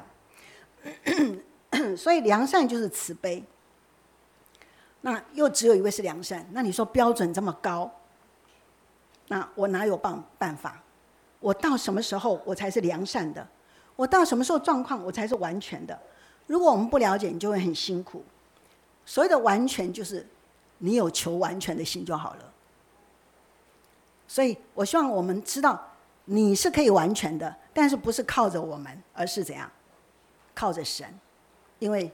所以良善就是慈悲。那又只有一位是良善，那你说标准这么高，那我哪有办办法？我到什么时候我才是良善的？我到什么时候状况我才是完全的？如果我们不了解，你就会很辛苦。所谓的完全，就是你有求完全的心就好了。所以我希望我们知道，你是可以完全的，但是不是靠着我们，而是怎样？靠着神。因为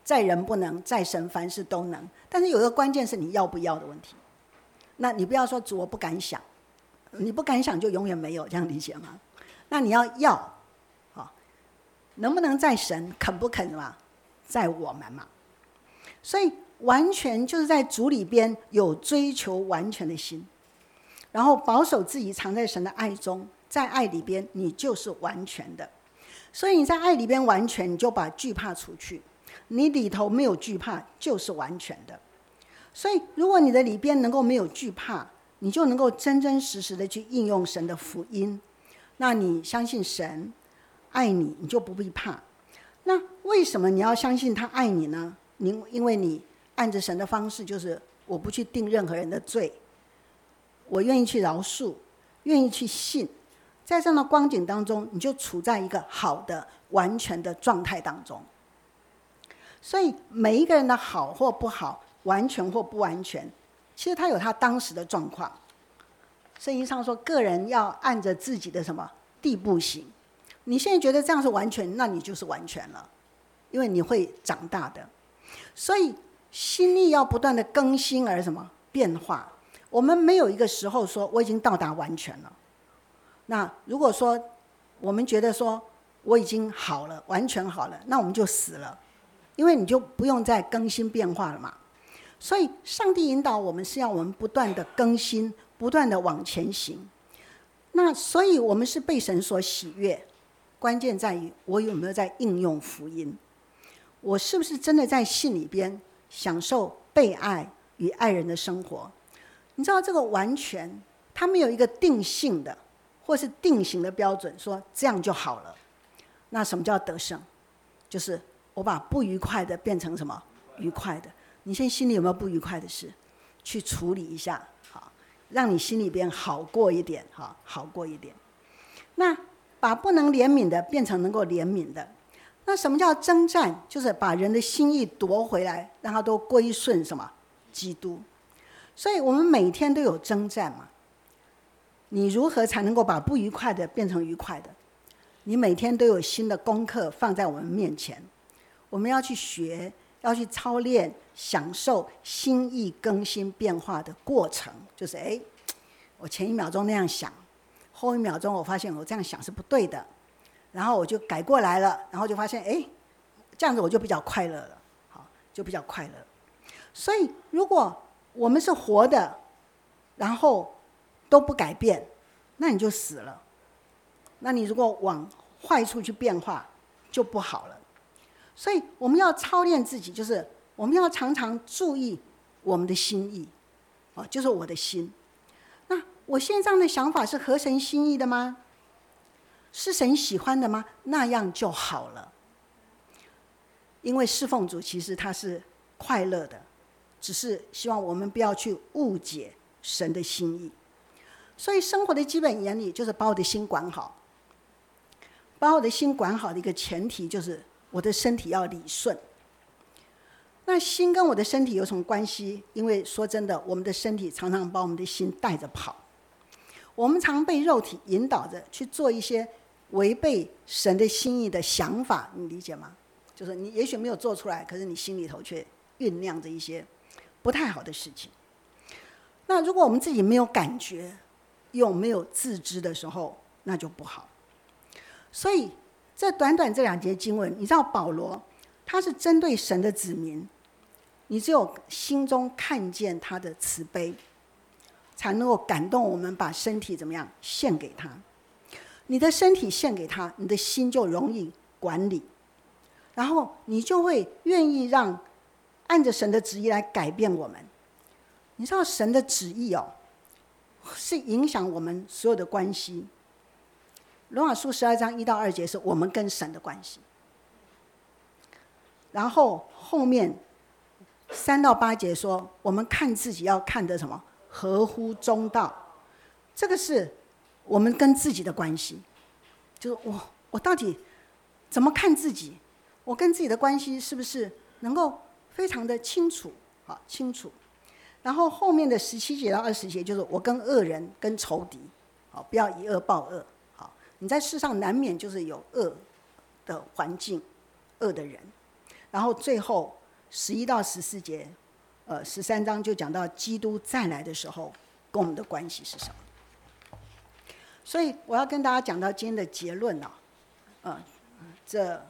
在人不能，在神凡事都能。但是有一个关键是你要不要的问题。那你不要说主我不敢想，你不敢想就永远没有，这样理解吗？那你要要，啊，能不能在神，肯不肯嘛，在我们嘛。所以完全就是在主里边有追求完全的心，然后保守自己藏在神的爱中，在爱里边你就是完全的。所以你在爱里边完全，你就把惧怕除去，你里头没有惧怕就是完全的。所以如果你的里边能够没有惧怕，你就能够真真实实的去应用神的福音，那你相信神爱你，你就不必怕。那为什么你要相信他爱你呢？你因为你按着神的方式，就是我不去定任何人的罪，我愿意去饶恕，愿意去信。在这样的光景当中，你就处在一个好的完全的状态当中。所以每一个人的好或不好，完全或不完全，其实他有他当时的状况。圣经上说个人要按着自己的什么地步行。你现在觉得这样是完全，那你就是完全了，因为你会长大的。所以心意要不断的更新而什么变化。我们没有一个时候说我已经到达完全了。那如果说我们觉得说我已经好了，完全好了，那我们就死了，因为你就不用再更新变化了嘛。所以上帝引导我们是要我们不断的更新，不断的往前行。那所以我们是被神所喜悦，关键在于我有没有在应用福音，我是不是真的在信里边享受被爱与爱人的生活。你知道这个完全它没有一个定性的或是定型的标准，说这样就好了。那什么叫得胜？就是我把不愉快的变成什么愉快的。你现在心里有没有不愉快的事？去处理一下，好，让你心里边好过一点，好，好过一点。那把不能怜悯的变成能够怜悯的。那什么叫征战？就是把人的心意夺回来，让他都归顺什么？基督。所以我们每天都有征战嘛。你如何才能够把不愉快的变成愉快的？你每天都有新的功课放在我们面前，我们要去学，要去操练，享受心意更新变化的过程。就是哎，我前一秒钟那样想，后一秒钟我发现我这样想是不对的，然后我就改过来了，然后就发现哎，这样子我就比较快乐了，好，就比较快乐。所以如果我们是活的，然后都不改变，那你就死了。那你如果往坏处去变化，就不好了。所以我们要操练自己，就是我们要常常注意我们的心意，哦，就是我的心。那我现在这样的想法是合神心意的吗？是神喜欢的吗？那样就好了。因为侍奉主其实它是快乐的，只是希望我们不要去误解神的心意。所以生活的基本原理就是把我的心管好。把我的心管好的一个前提就是我的身体要理顺。那心跟我的身体有什么关系？因为说真的，我们的身体常常把我们的心带着跑，我们常被肉体引导着去做一些违背神的心意的想法，你理解吗？就是你也许没有做出来，可是你心里头却酝酿着一些不太好的事情。那如果我们自己没有感觉又没有自知的时候，那就不好。所以这短短这两节经文，你知道保罗他是针对神的子民，你只有心中看见他的慈悲，才能够感动我们把身体怎么样献给他。你的身体献给他，你的心就容易管理，然后你就会愿意让按着神的旨意来改变我们。你知道神的旨意哦，是影响我们所有的关系。罗马书十二章一到二节是我们跟神的关系，然后后面三到八节说我们看自己要看的什么合乎中道，这个是我们跟自己的关系，就是我我到底怎么看自己，我跟自己的关系是不是能够非常的清楚，好清楚。然后后面的十七节到二十节就是我跟恶人跟仇敌，好不要以恶报恶。你在世上难免就是有恶的环境，恶的人，然后最后十一到十四节，呃，十三章就讲到基督再来的时候跟我们的关系是什么。所以我要跟大家讲到今天的结论啊，呃，这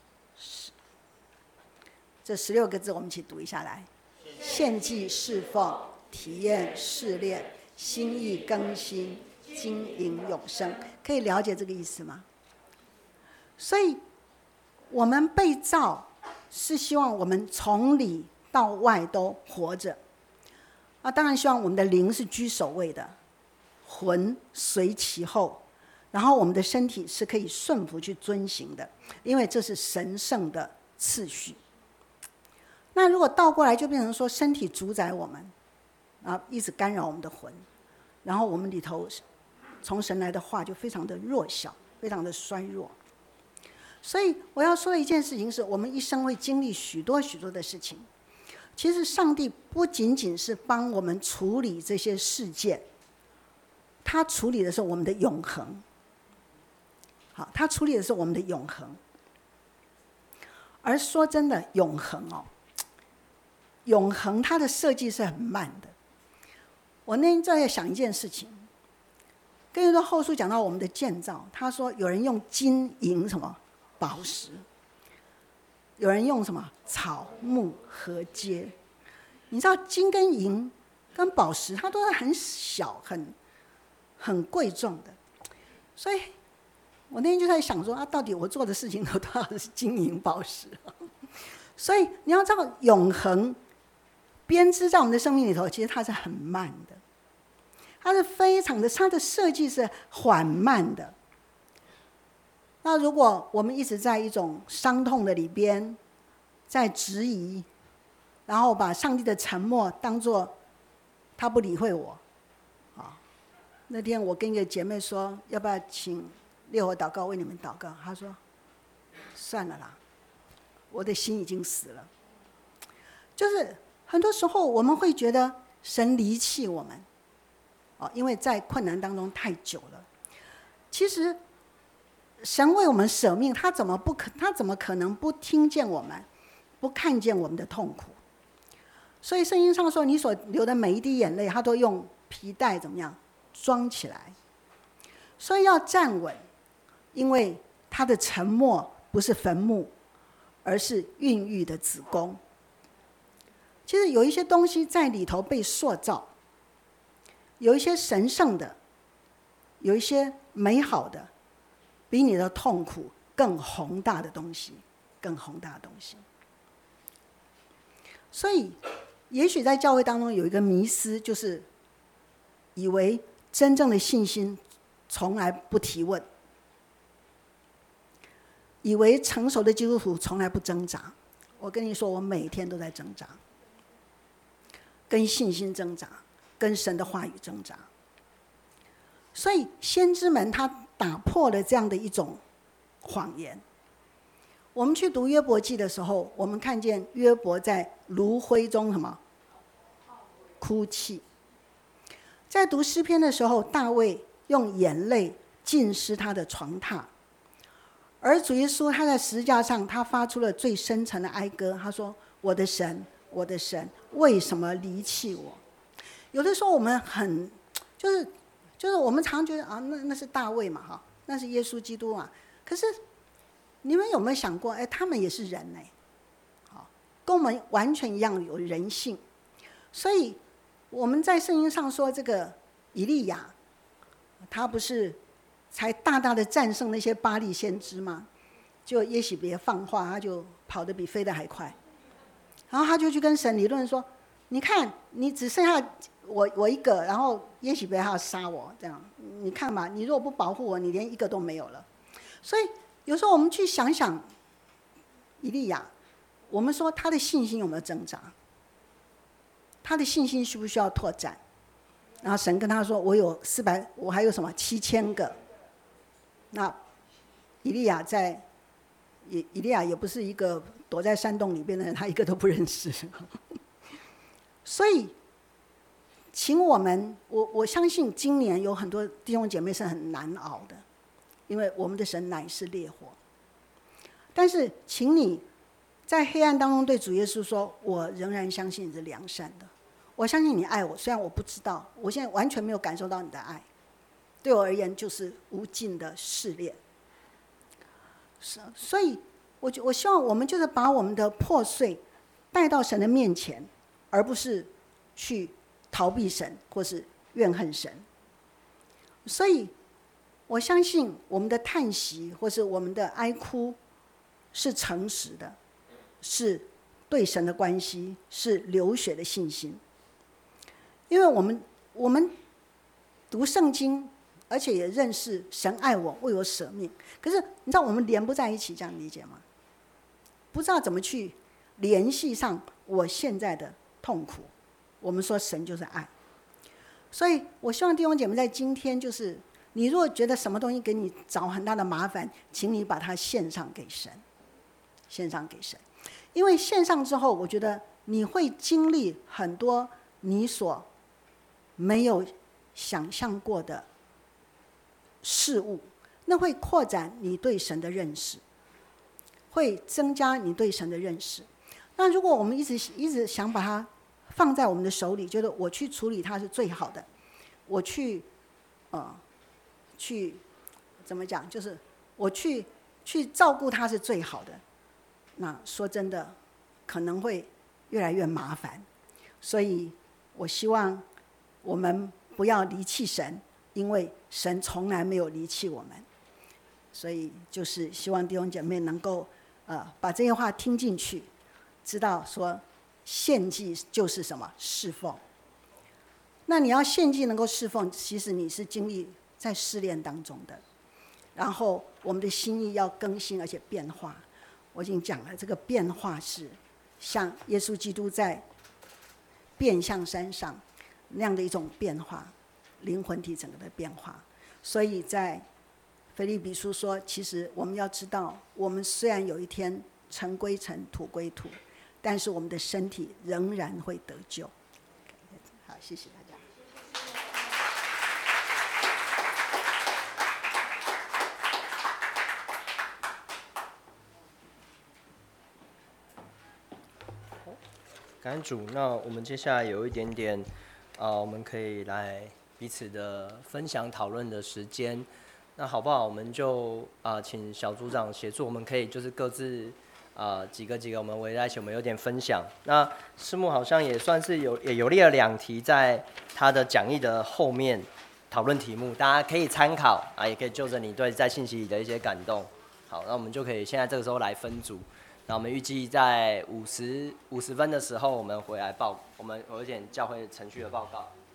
这十六个字我们一起读一下来：献祭侍奉，体验试炼，心意更新，经营永生。可以了解这个意思吗？所以我们被造是希望我们从里到外都活着啊，当然希望我们的灵是居首位的，魂随其后，然后我们的身体是可以顺服去遵行的，因为这是神圣的次序。那如果倒过来，就变成说身体主宰我们啊，一直干扰我们的魂，然后我们里头从神来的话就非常的弱小，非常的衰弱。所以我要说的一件事情是，我们一生会经历许多许多的事情。其实上帝不仅仅是帮我们处理这些事件，他处理的是我们的永恒。好，他处理的是我们的永恒。而说真的，永恒哦，永恒它的设计是很慢的。我那天在想一件事情，跟着后书讲到我们的建造，他说有人用金银什么宝石，有人用什么草木禾秸。你知道金跟银跟宝石它都是很小很很贵重的，所以我那天就在想说啊，到底我做的事情都多少是金银宝石？所以你要知道，永恒编织在我们的生命里头，其实它是很慢的，它是非常的，它的设计是缓慢的。那如果我们一直在一种伤痛的里边，在质疑，然后把上帝的沉默当作他不理会我，啊，那天我跟一个姐妹说，要不要请烈火祷告为你们祷告？她说算了啦，我的心已经死了。就是很多时候我们会觉得神离弃我们，哦，因为在困难当中太久了。其实神为我们舍命，他怎么不可他怎么可能不听见我们，不看见我们的痛苦？所以圣经上说，你所流的每一滴眼泪，他都用皮带怎么样装起来。所以要站稳，因为他的沉默不是坟墓，而是孕育的子宫。其实有一些东西在里头被塑造，有一些神圣的，有一些美好的，比你的痛苦更宏大的东西，更宏大的东西。所以也许在教会当中有一个迷思，就是以为真正的信心从来不提问，以为成熟的基督徒从来不挣扎。我跟你说，我每天都在挣扎，跟信心挣扎，跟神的话语挣扎。所以先知们他打破了这样的一种谎言。我们去读约伯记的时候，我们看见约伯在炉灰中什么哭泣。在读诗篇的时候，大卫用眼泪浸湿他的床榻。而主耶稣他在十字架上，他发出了最深沉的哀歌，他说：我的神，我的神，为什么离弃我？有的时候我们很就是就是我们常觉得啊，那那是大卫嘛，哈，那是耶稣基督嘛。可是你们有没有想过，哎，他们也是人呢，好，跟我们完全一样有人性。所以我们在圣经上说，这个以利亚，他不是才大大的战胜那些巴力先知吗？就耶洗别放话，他就跑得比飞得还快。然后他就去跟神理论说：你看，你只剩下我我一个，然后耶洗别还要杀我，这样你看吧，你如果不保护我，你连一个都没有了。所以有时候我们去想想以利亚，我们说他的信心有没有挣扎？他的信心需不需要拓展？然后神跟他说：我有四百，我还有什么七千个。那以利亚在以以利亚也不是一个躲在山洞里边的人，他一个都不认识。所以请我们，我我相信今年有很多弟兄姐妹是很难熬的，因为我们的神乃是烈火。但是请你在黑暗当中对主耶稣说：“我仍然相信你是良善的，我相信你爱我，虽然我不知道，我现在完全没有感受到你的爱，对我而言就是无尽的试炼。”所以我我希望我们就是把我们的破碎带到神的面前，而不是去逃避神或是怨恨神。所以我相信我们的叹息或是我们的哀哭是诚实的，是对神的关系，是流血的信心。因为我们我们读圣经，而且也认识神爱我，为我舍命。可是你知道我们连不在一起，这样理解吗？不知道怎么去联系上我现在的痛苦。我们说神就是爱，所以我希望弟兄姐妹在今天，就是你如果觉得什么东西给你找很大的麻烦，请你把它献上给神，献上给神。因为献上之后，我觉得你会经历很多你所没有想象过的事物，那会扩展你对神的认识，会增加你对神的认识。那如果我们一直一直想把它放在我们的手里，觉得我去处理它是最好的，我去呃去怎么讲，就是我去去照顾它是最好的，那说真的可能会越来越麻烦。所以我希望我们不要离弃神，因为神从来没有离弃我们。所以就是希望弟兄姐妹能够呃把这些话听进去，知道说献祭就是什么？侍奉。那你要献祭能够侍奉，其实你是经历在试炼当中的。然后我们的心意要更新而且变化。我已经讲了，这个变化是像耶稣基督在变相山上那样的一种变化，灵魂体整个的变化。所以在腓立比书说，其实我们要知道，我们虽然有一天尘归尘，土归土，但是我们的身体仍然会得救。好，谢谢大家。 感恩主，那我们接下来有一点点，呃，我们可以来彼此的分享讨论的时间。那好不好？我们就啊、呃，请小组长协助，我们可以就是各自啊、呃、几个几个，我们围在一起，我们有点分享。那师母好像也算是有也有列了两题在他的讲义的后面讨论题目，大家可以参考啊，也可以就着你对在信息里的一些感动。好，那我们就可以现在这个时候来分组。那我们预计在五十五十分的时候，我们回来报，我们有一点教会程序的报告。